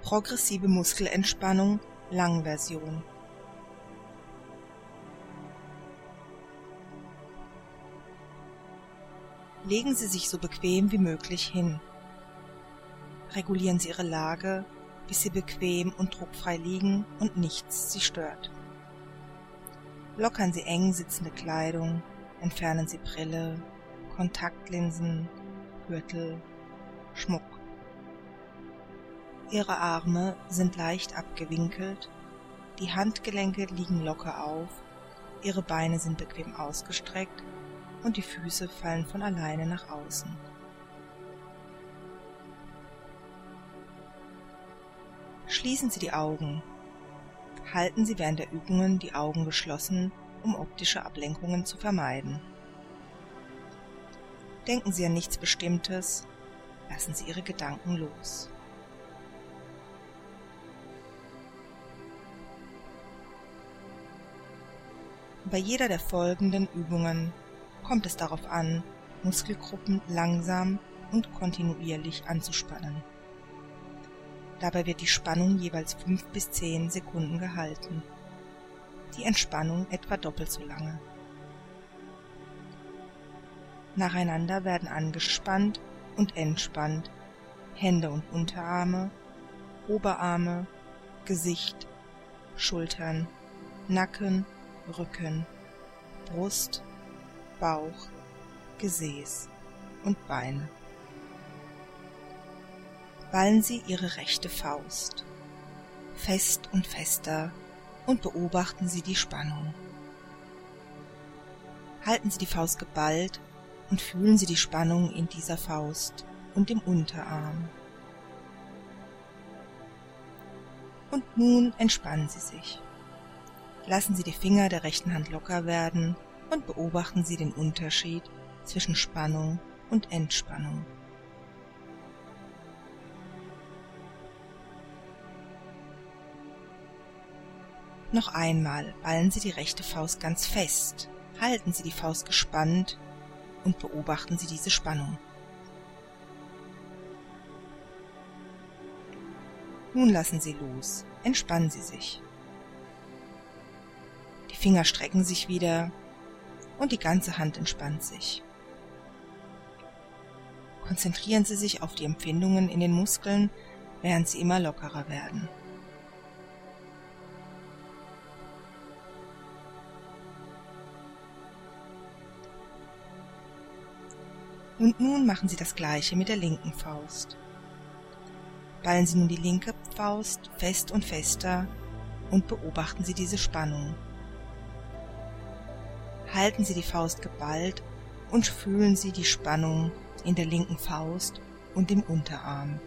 Progressive Muskelentspannung, Langversion. Legen Sie sich so bequem wie möglich hin. Regulieren Sie Ihre Lage, bis Sie bequem und druckfrei liegen und nichts Sie stört. Lockern Sie eng sitzende Kleidung, entfernen Sie Brille, Kontaktlinsen, Gürtel, Schmuck. Ihre Arme sind leicht abgewinkelt, die Handgelenke liegen locker auf, Ihre Beine sind bequem ausgestreckt und die Füße fallen von alleine nach außen. Schließen Sie die Augen. Halten Sie während der Übungen die Augen geschlossen, um optische Ablenkungen zu vermeiden. Denken Sie an nichts Bestimmtes, lassen Sie Ihre Gedanken los. Bei jeder der folgenden Übungen kommt es darauf an, Muskelgruppen langsam und kontinuierlich anzuspannen. Dabei wird die Spannung jeweils 5 bis 10 Sekunden gehalten, die Entspannung etwa doppelt so lange. Nacheinander werden angespannt und entspannt Hände und Unterarme, Oberarme, Gesicht, Schultern, Nacken, Rücken, Brust, Bauch, Gesäß und Beine. Ballen Sie Ihre rechte Faust fest und fester und beobachten Sie die Spannung. Halten Sie die Faust geballt und fühlen Sie die Spannung in dieser Faust und im Unterarm. Und nun entspannen Sie sich. Lassen Sie die Finger der rechten Hand locker werden und beobachten Sie den Unterschied zwischen Spannung und Entspannung. Noch einmal ballen Sie die rechte Faust ganz fest, halten Sie die Faust gespannt und beobachten Sie diese Spannung. Nun lassen Sie los, entspannen Sie sich. Die Finger strecken sich wieder und die ganze Hand entspannt sich. Konzentrieren Sie sich auf die Empfindungen in den Muskeln, während sie immer lockerer werden. Und nun machen Sie das Gleiche mit der linken Faust. Ballen Sie nun die linke Faust fest und fester und beobachten Sie diese Spannung. Halten Sie die Faust geballt und fühlen Sie die Spannung in der linken Faust und im Unterarm.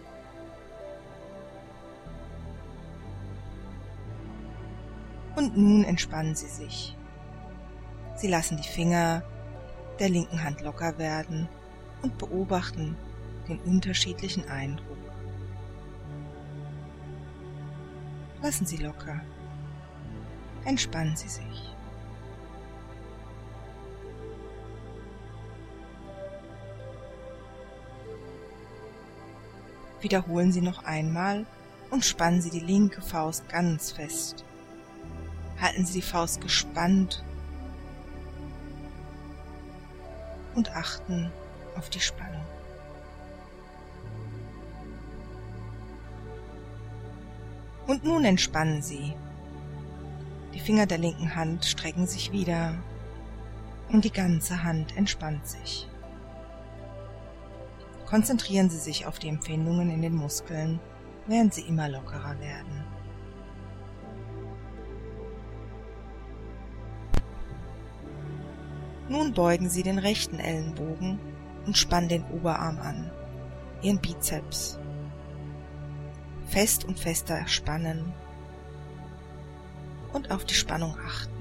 Und nun entspannen Sie sich. Sie lassen die Finger der linken Hand locker werden und beobachten den unterschiedlichen Eindruck. Lassen Sie locker. Entspannen Sie sich. Wiederholen Sie noch einmal und spannen Sie die linke Faust ganz fest. Halten Sie die Faust gespannt und achten auf die Spannung. Und nun entspannen Sie. Die Finger der linken Hand strecken sich wieder und die ganze Hand entspannt sich. Konzentrieren Sie sich auf die Empfindungen in den Muskeln, während sie immer lockerer werden. Nun beugen Sie den rechten Ellenbogen und spannen den Oberarm an, Ihren Bizeps. Fest und fester spannen und auf die Spannung achten.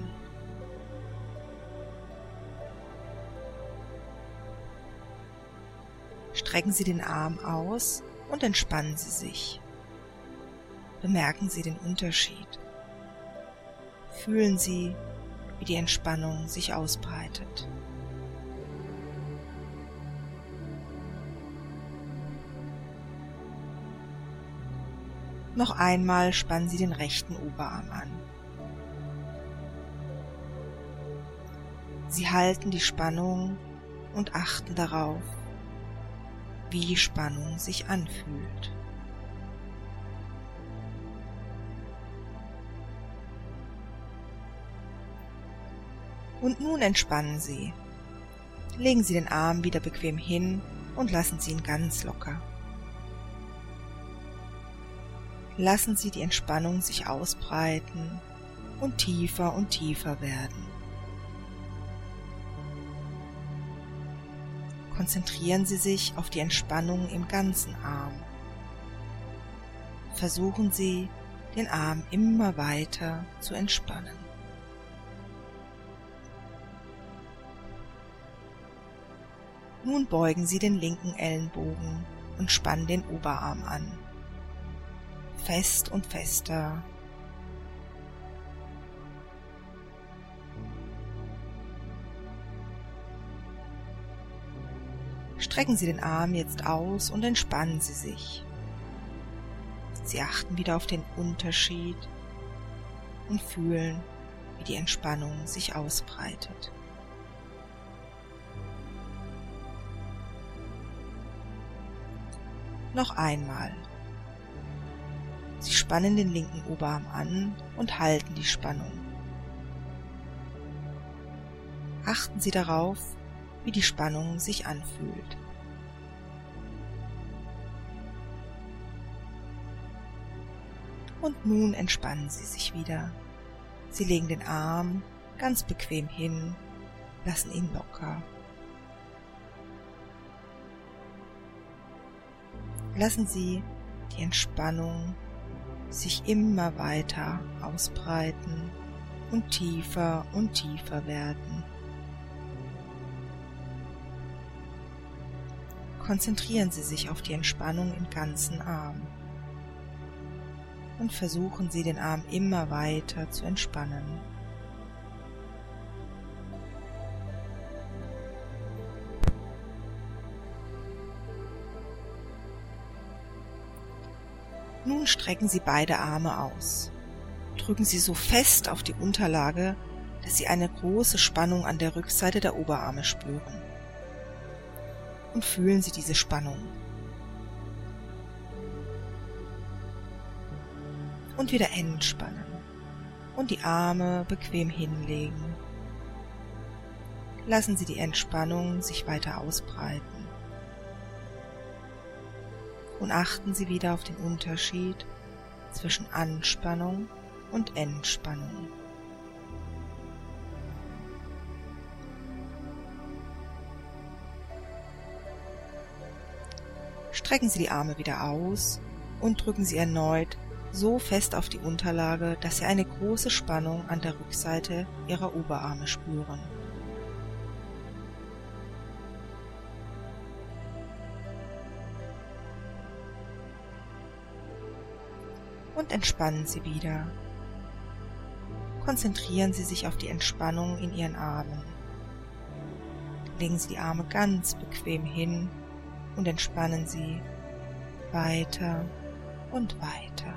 Strecken Sie den Arm aus und entspannen Sie sich. Bemerken Sie den Unterschied. Fühlen Sie, wie die Entspannung sich ausbreitet. Noch einmal spannen Sie den rechten Oberarm an. Sie halten die Spannung und achten darauf, wie die Spannung sich anfühlt. Und nun entspannen Sie. Legen Sie den Arm wieder bequem hin und lassen Sie ihn ganz locker. Lassen Sie die Entspannung sich ausbreiten und tiefer werden. Konzentrieren Sie sich auf die Entspannung im ganzen Arm. Versuchen Sie, den Arm immer weiter zu entspannen. Nun beugen Sie den linken Ellenbogen und spannen den Oberarm an. Fest und fester. Strecken Sie den Arm jetzt aus und entspannen Sie sich. Sie achten wieder auf den Unterschied und fühlen, wie die Entspannung sich ausbreitet. Noch einmal. Sie spannen den linken Oberarm an und halten die Spannung. Achten Sie darauf, wie die Spannung sich anfühlt. Und nun entspannen Sie sich wieder. Sie legen den Arm ganz bequem hin, lassen ihn locker. Lassen Sie die Entspannung sich immer weiter ausbreiten und tiefer werden. Konzentrieren Sie sich auf die Entspannung im ganzen Arm und versuchen Sie, den Arm immer weiter zu entspannen. Nun strecken Sie beide Arme aus. Drücken Sie so fest auf die Unterlage, dass Sie eine große Spannung an der Rückseite der Oberarme spüren. Und fühlen Sie diese Spannung. Und wieder entspannen. Und die Arme bequem hinlegen. Lassen Sie die Entspannung sich weiter ausbreiten. Und achten Sie wieder auf den Unterschied zwischen Anspannung und Entspannung. Strecken Sie die Arme wieder aus und drücken Sie erneut so fest auf die Unterlage, dass Sie eine große Spannung an der Rückseite Ihrer Oberarme spüren. Und entspannen Sie wieder. Konzentrieren Sie sich auf die Entspannung in Ihren Armen. Legen Sie die Arme ganz bequem hin und entspannen Sie weiter und weiter.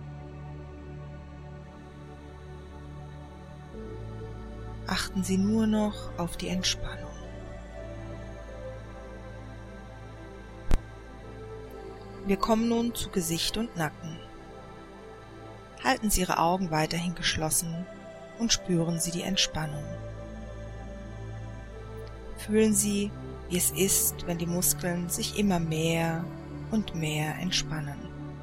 Achten Sie nur noch auf die Entspannung. Wir kommen nun zu Gesicht und Nacken. Halten Sie Ihre Augen weiterhin geschlossen und spüren Sie die Entspannung. Fühlen Sie, wie es ist, wenn die Muskeln sich immer mehr und mehr entspannen.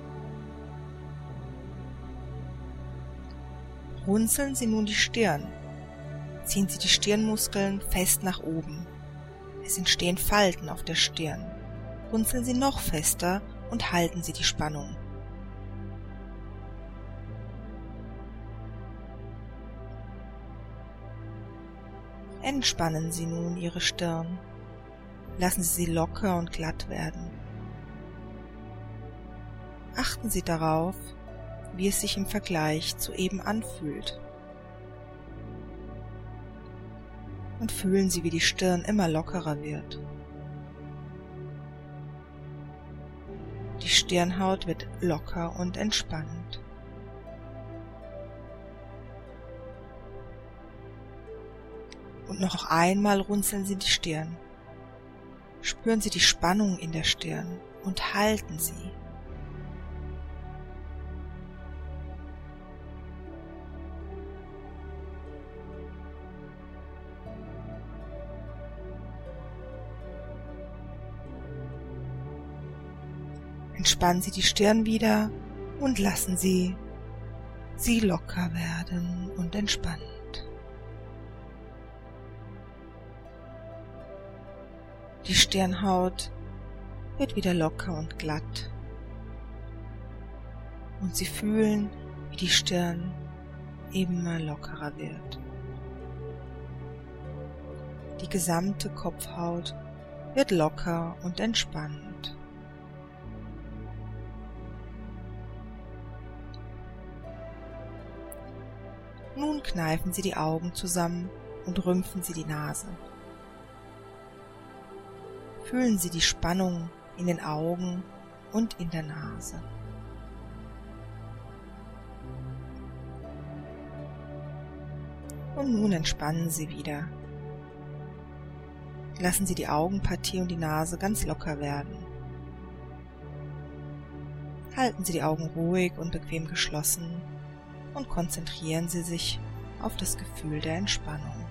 Runzeln Sie nun die Stirn. Ziehen Sie die Stirnmuskeln fest nach oben. Es entstehen Falten auf der Stirn. Runzeln Sie noch fester und halten Sie die Spannung. Entspannen Sie nun Ihre Stirn. Lassen Sie sie locker und glatt werden. Achten Sie darauf, wie es sich im Vergleich zu eben anfühlt. Und fühlen Sie, wie die Stirn immer lockerer wird. Die Stirnhaut wird locker und entspannt. Und noch einmal runzeln Sie die Stirn. Spüren Sie die Spannung in der Stirn und halten sie. Entspannen Sie die Stirn wieder und lassen Sie locker werden und entspannt. Die Stirnhaut wird wieder locker und glatt. Und Sie fühlen, wie die Stirn immer lockerer wird. Die gesamte Kopfhaut wird locker und entspannt. Nun kneifen Sie die Augen zusammen und rümpfen Sie die Nase. Fühlen Sie die Spannung in den Augen und in der Nase. Und nun entspannen Sie wieder. Lassen Sie die Augenpartie und die Nase ganz locker werden. Halten Sie die Augen ruhig und bequem geschlossen und konzentrieren Sie sich auf das Gefühl der Entspannung.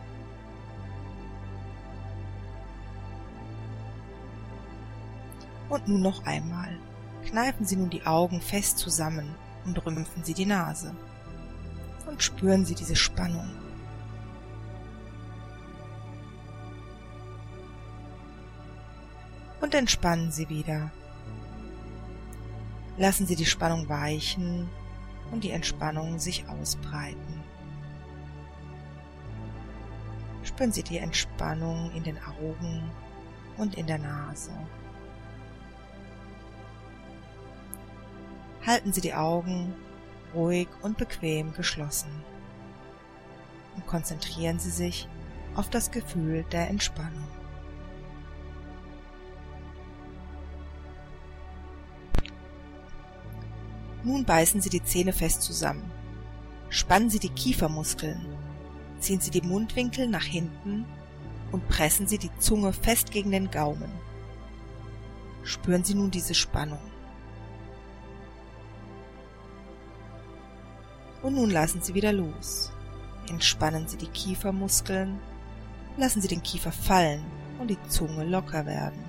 Und nun noch einmal. Kneifen Sie nun die Augen fest zusammen und rümpfen Sie die Nase. Und spüren Sie diese Spannung. Und entspannen Sie wieder. Lassen Sie die Spannung weichen und die Entspannung sich ausbreiten. Spüren Sie die Entspannung in den Augen und in der Nase. Halten Sie die Augen ruhig und bequem geschlossen und konzentrieren Sie sich auf das Gefühl der Entspannung. Nun beißen Sie die Zähne fest zusammen. Spannen Sie die Kiefermuskeln, ziehen Sie die Mundwinkel nach hinten und pressen Sie die Zunge fest gegen den Gaumen. Spüren Sie nun diese Spannung. Und nun lassen Sie wieder los. Entspannen Sie die Kiefermuskeln, lassen Sie den Kiefer fallen und die Zunge locker werden.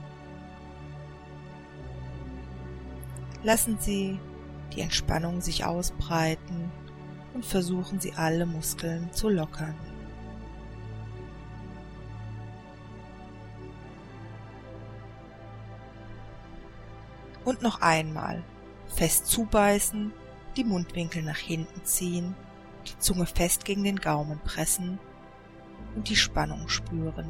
Lassen Sie die Entspannung sich ausbreiten und versuchen Sie alle Muskeln zu lockern. Und noch einmal fest zubeißen, die Mundwinkel nach hinten ziehen, die Zunge fest gegen den Gaumen pressen und die Spannung spüren.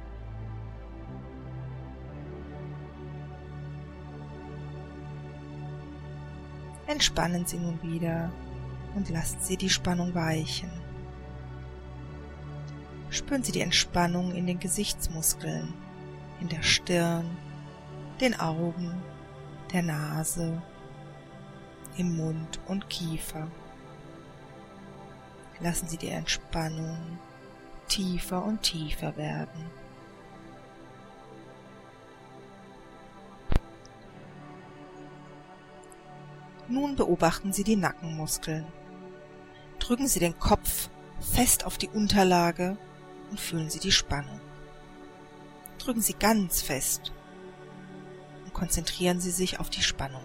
Entspannen Sie nun wieder und lassen Sie die Spannung weichen. Spüren Sie die Entspannung in den Gesichtsmuskeln, in der Stirn, den Augen, der Nase, im Mund und Kiefer. Lassen Sie die Entspannung tiefer und tiefer werden. Nun beobachten Sie die Nackenmuskeln. Drücken Sie den Kopf fest auf die Unterlage und fühlen Sie die Spannung. Drücken Sie ganz fest und konzentrieren Sie sich auf die Spannung.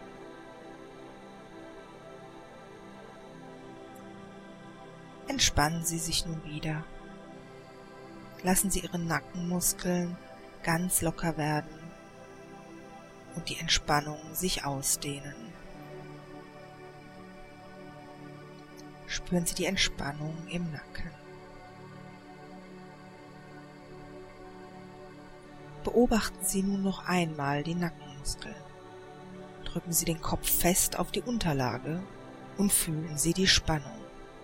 Entspannen Sie sich nun wieder. Lassen Sie Ihre Nackenmuskeln ganz locker werden und die Entspannung sich ausdehnen. Spüren Sie die Entspannung im Nacken. Beobachten Sie nun noch einmal die Nackenmuskeln. Drücken Sie den Kopf fest auf die Unterlage und fühlen Sie die Spannung.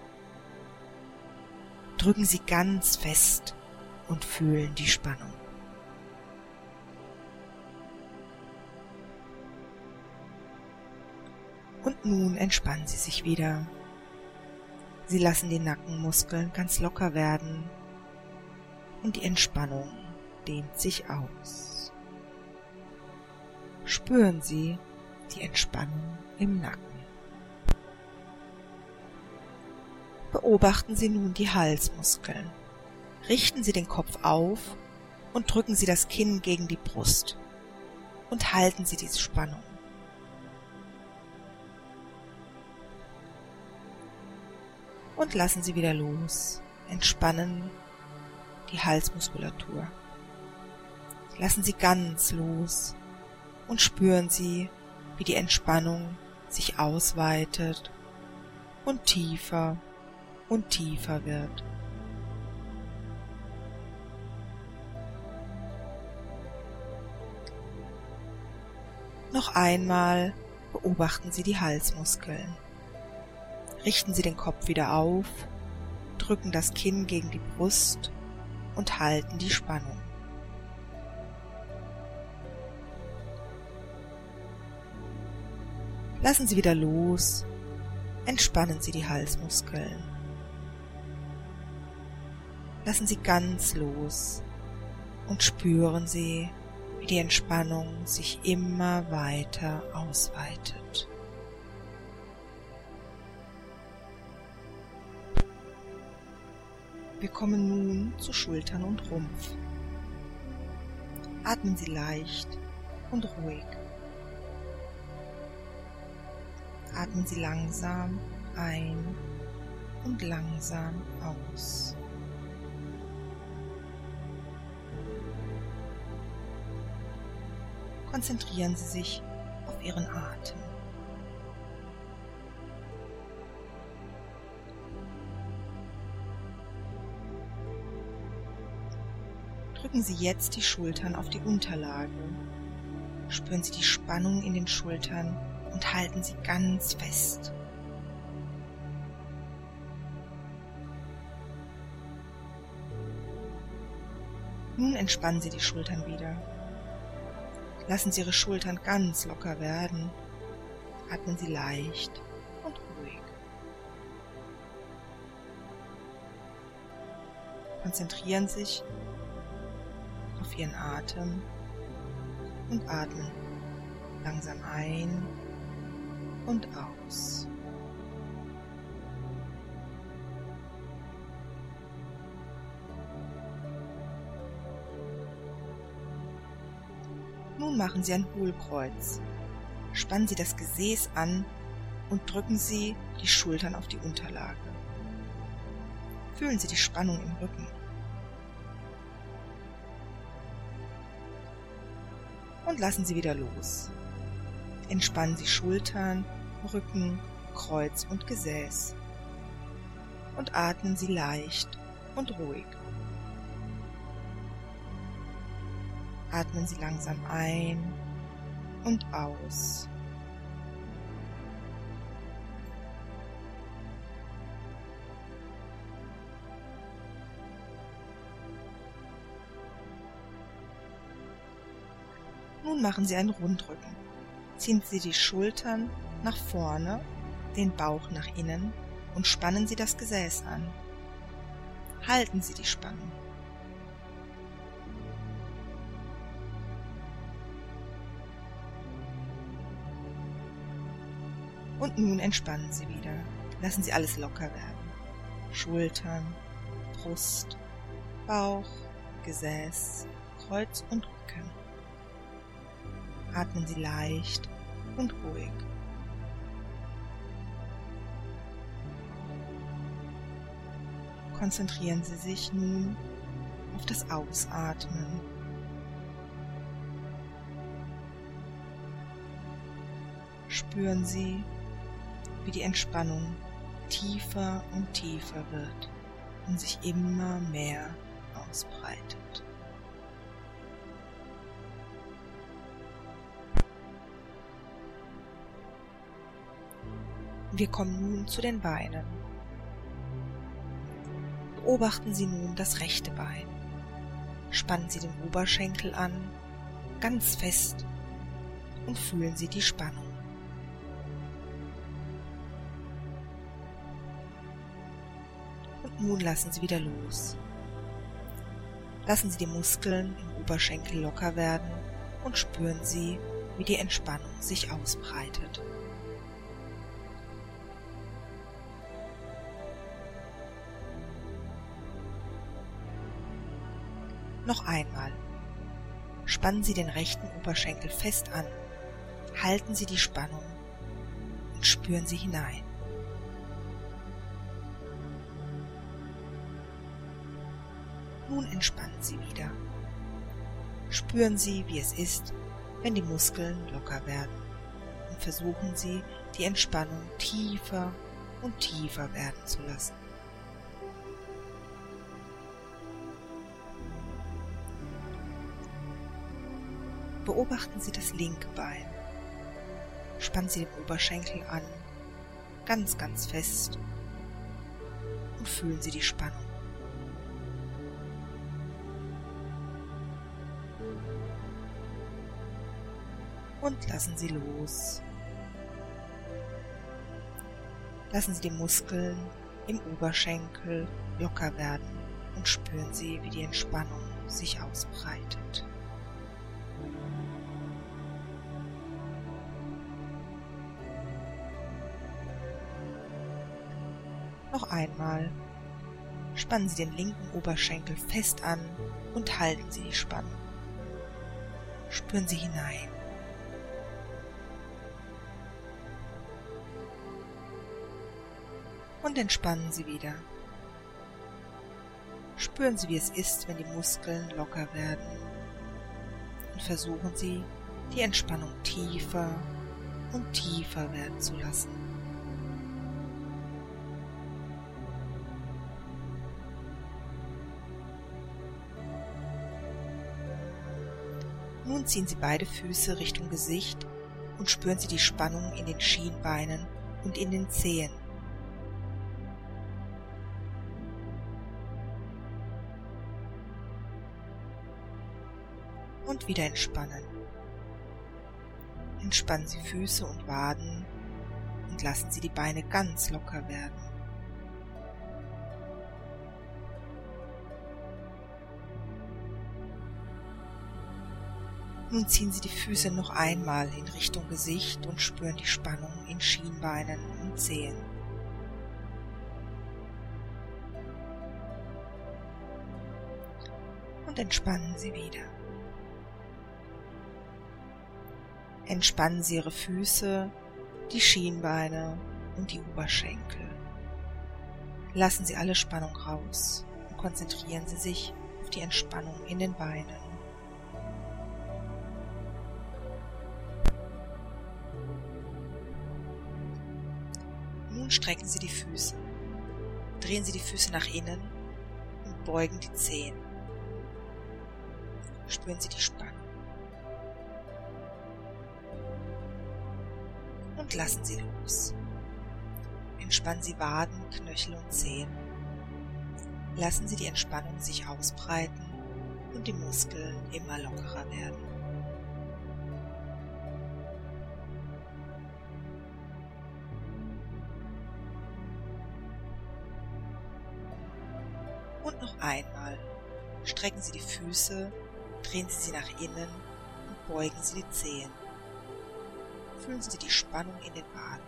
Drücken Sie ganz fest und fühlen die Spannung. Und nun entspannen Sie sich wieder. Sie lassen die Nackenmuskeln ganz locker werden und die Entspannung dehnt sich aus. Spüren Sie die Entspannung im Nacken. Beobachten Sie nun die Halsmuskeln. Richten Sie den Kopf auf und drücken Sie das Kinn gegen die Brust und halten Sie diese Spannung. Und lassen Sie wieder los. Entspannen die Halsmuskulatur. Lassen Sie ganz los und spüren Sie, wie die Entspannung sich ausweitet und tiefer wird. Noch einmal beobachten Sie die Halsmuskeln. Richten Sie den Kopf wieder auf, drücken das Kinn gegen die Brust und halten die Spannung. Lassen Sie wieder los, entspannen Sie die Halsmuskeln. Lassen Sie ganz los und spüren Sie, wie die Entspannung sich immer weiter ausweitet. Wir kommen nun zu Schultern und Rumpf. Atmen Sie leicht und ruhig. Atmen Sie langsam ein und langsam aus. Konzentrieren Sie sich auf Ihren Atem. Drücken Sie jetzt die Schultern auf die Unterlage. Spüren Sie die Spannung in den Schultern und halten sie ganz fest. Nun entspannen Sie die Schultern wieder. Lassen Sie Ihre Schultern ganz locker werden. Atmen Sie leicht und ruhig. Konzentrieren Sie sich auf Ihren Atem und atmen langsam ein und aus. Nun machen Sie ein Hohlkreuz. Spannen Sie das Gesäß an und drücken Sie die Schultern auf die Unterlage. Fühlen Sie die Spannung im Rücken. Und lassen Sie wieder los. Entspannen Sie Schultern, Rücken, Kreuz und Gesäß. Und atmen Sie leicht und ruhig. Atmen Sie langsam ein und aus. Nun machen Sie einen Rundrücken. Ziehen Sie die Schultern nach vorne, den Bauch nach innen und spannen Sie das Gesäß an. Halten Sie die Spannung. Und nun entspannen Sie wieder. Lassen Sie alles locker werden. Schultern, Brust, Bauch, Gesäß, Kreuz und Rücken. Atmen Sie leicht und ruhig. Konzentrieren Sie sich nun auf das Ausatmen. Spüren Sie, wie die Entspannung tiefer und tiefer wird und sich immer mehr ausbreitet. Wir kommen nun zu den Beinen. Beobachten Sie nun das rechte Bein. Spannen Sie den Oberschenkel an, ganz fest, und fühlen Sie die Spannung. Und nun lassen Sie wieder los. Lassen Sie die Muskeln im Oberschenkel locker werden und spüren Sie, wie die Entspannung sich ausbreitet. Noch einmal. Spannen Sie den rechten Oberschenkel fest an, halten Sie die Spannung und spüren Sie hinein. Nun entspannen Sie wieder. Spüren Sie, wie es ist, wenn die Muskeln locker werden, und versuchen Sie, die Entspannung tiefer und tiefer werden zu lassen. Beobachten Sie das linke Bein. Spannen Sie den Oberschenkel an, ganz, ganz fest, und fühlen Sie die Spannung. Und lassen Sie los. Lassen Sie die Muskeln im Oberschenkel locker werden und spüren Sie, wie die Entspannung sich ausbreitet. Noch einmal. Spannen Sie den linken Oberschenkel fest an und halten Sie die Spannung. Spüren Sie hinein. Und entspannen Sie wieder. Spüren Sie, wie es ist, wenn die Muskeln locker werden. Und versuchen Sie, die Entspannung tiefer und tiefer werden zu lassen. Nun ziehen Sie beide Füße Richtung Gesicht und spüren Sie die Spannung in den Schienbeinen und in den Zehen. Und wieder entspannen. Entspannen Sie Füße und Waden und lassen Sie die Beine ganz locker werden. Nun ziehen Sie die Füße noch einmal in Richtung Gesicht und spüren die Spannung in Schienbeinen und Zehen. Und entspannen Sie wieder. Entspannen Sie Ihre Füße, die Schienbeine und die Oberschenkel. Lassen Sie alle Spannung raus und konzentrieren Sie sich auf die Entspannung in den Beinen. Nun strecken Sie die Füße, drehen Sie die Füße nach innen und beugen die Zehen. Spüren Sie die Spannung. Und lassen Sie los. Entspannen Sie Waden, Knöchel und Zehen. Lassen Sie die Entspannung sich ausbreiten und die Muskeln immer lockerer werden. Und noch einmal. Strecken Sie die Füße, drehen Sie sie nach innen und beugen Sie die Zehen. Fühlen Sie die Spannung in den Waden.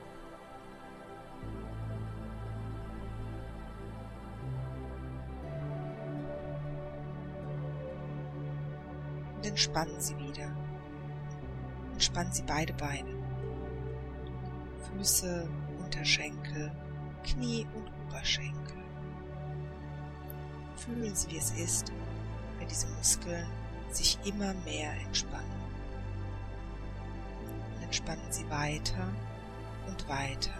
Und entspannen Sie wieder. Entspannen Sie beide Beine. Füße, Unterschenkel, Knie und Oberschenkel. Fühlen Sie, wie es ist, wenn diese Muskeln sich immer mehr entspannen. Entspannen Sie weiter und weiter.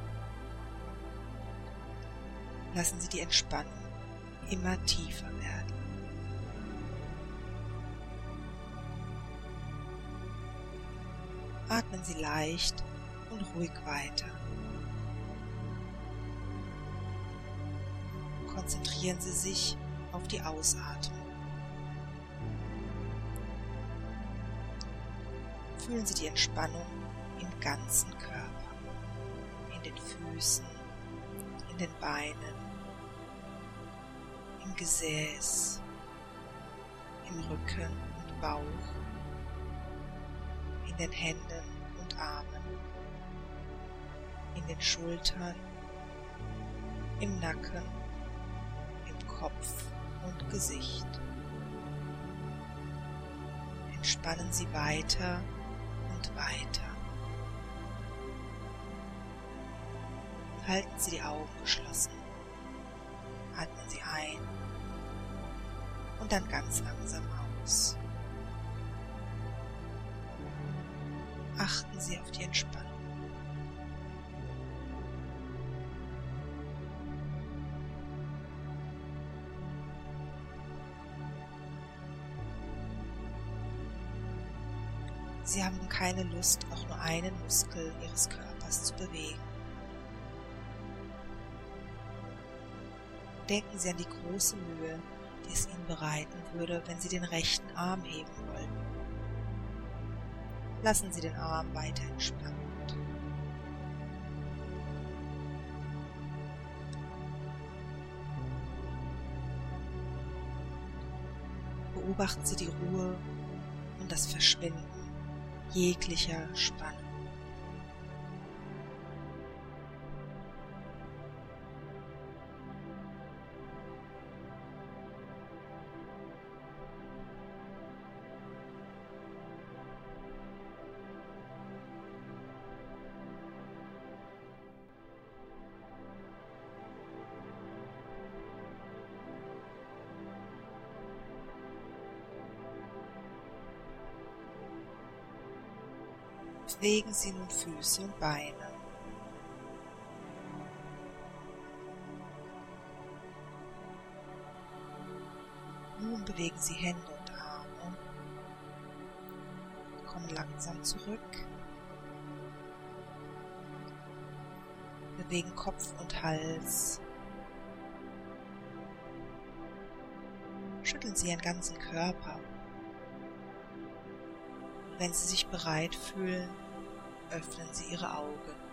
Lassen Sie die Entspannung immer tiefer werden. Atmen Sie leicht und ruhig weiter. Konzentrieren Sie sich auf die Ausatmung. Fühlen Sie die Entspannung im ganzen Körper, in den Füßen, in den Beinen, im Gesäß, im Rücken und Bauch, in den Händen und Armen, in den Schultern, im Nacken, im Kopf und Gesicht. Entspannen Sie weiter und weiter. Halten Sie die Augen geschlossen. Atmen Sie ein und dann ganz langsam aus. Achten Sie auf die Entspannung. Sie haben keine Lust, auch nur einen Muskel Ihres Körpers zu bewegen. Denken Sie an die große Mühe, die es Ihnen bereiten würde, wenn Sie den rechten Arm heben wollten. Lassen Sie den Arm weiter entspannt. Beobachten Sie die Ruhe und das Verschwinden jeglicher Spannung. Bewegen Sie nun Füße und Beine. Nun bewegen Sie Hände und Arme. Kommen langsam zurück. Bewegen Kopf und Hals. Schütteln Sie Ihren ganzen Körper. Wenn Sie sich bereit fühlen, öffnen Sie Ihre Augen.